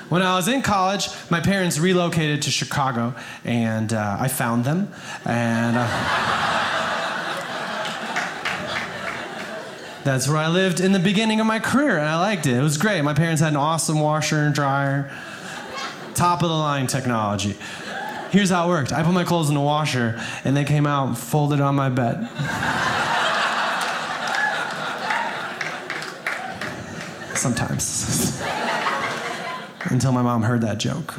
When I was in college, my parents relocated to Chicago, and I found them, and that's where I lived in the beginning of my career, and I liked it. It was great. My parents had an awesome washer and dryer, top-of-the-line technology. Here's how it worked. I put my clothes in the washer, and they came out and folded on my bed. Sometimes. Until my mom heard that joke.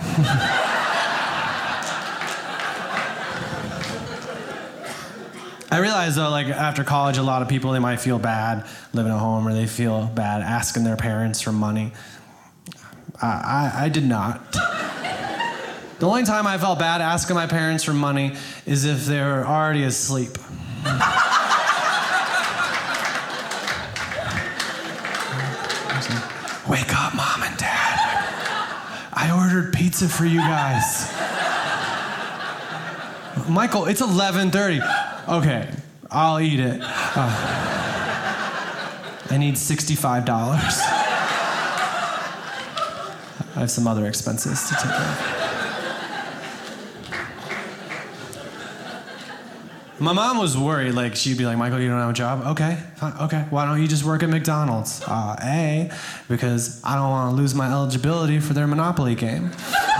I realized, though, like, after college, a lot of people, they might feel bad living at home, or they feel bad asking their parents for money. I did not. The only time I felt bad asking my parents for money is if they were already asleep. Wake up, Mom and Dad. I ordered pizza for you guys. Michael, it's 11:30. Okay, I'll eat it. I need $65. I have some other expenses to take care of. My mom was worried, like, she'd be like, Michael, you don't have a job? Okay, fine, okay. Why don't you just work at McDonald's? Because I don't want to lose my eligibility for their Monopoly game.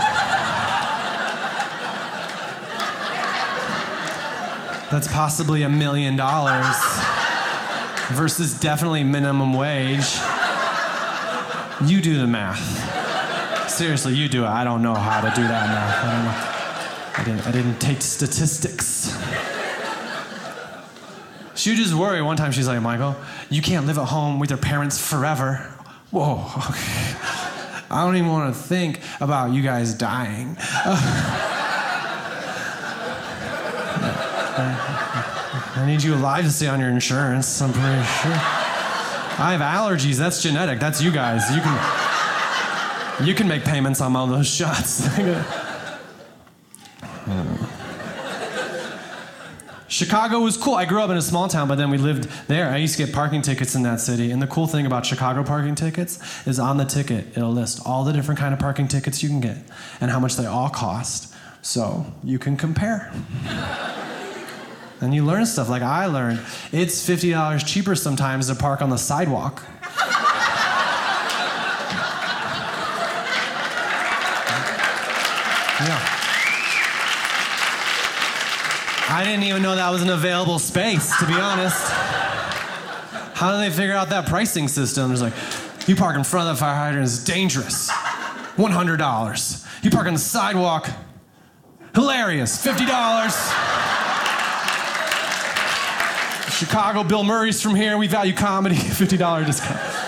That's possibly $1 million versus definitely minimum wage. You do the math. Seriously, you do it. I don't know how to do that math. I don't know. I didn't take statistics. She would just worry. One time she's like, Michael, you can't live at home with your parents forever. Whoa, okay. I don't even want to think about you guys dying. I need you alive to stay on your insurance, I'm pretty sure. I have allergies, that's genetic, that's you guys. You can make payments on all those shots. Chicago was cool. I grew up in a small town, but then we lived there. I used to get parking tickets in that city. And the cool thing about Chicago parking tickets is on the ticket, it'll list all the different kind of parking tickets you can get and how much they all cost. So you can compare. And you learn stuff like I learned. It's $50 cheaper sometimes to park on the sidewalk. Yeah. I didn't even know that was an available space, to be honest. How do they figure out that pricing system? It's like, you park in front of the fire hydrant is dangerous. $100. You park on the sidewalk, hilarious, $50. Chicago, Bill Murray's from here, we value comedy, $50 discount.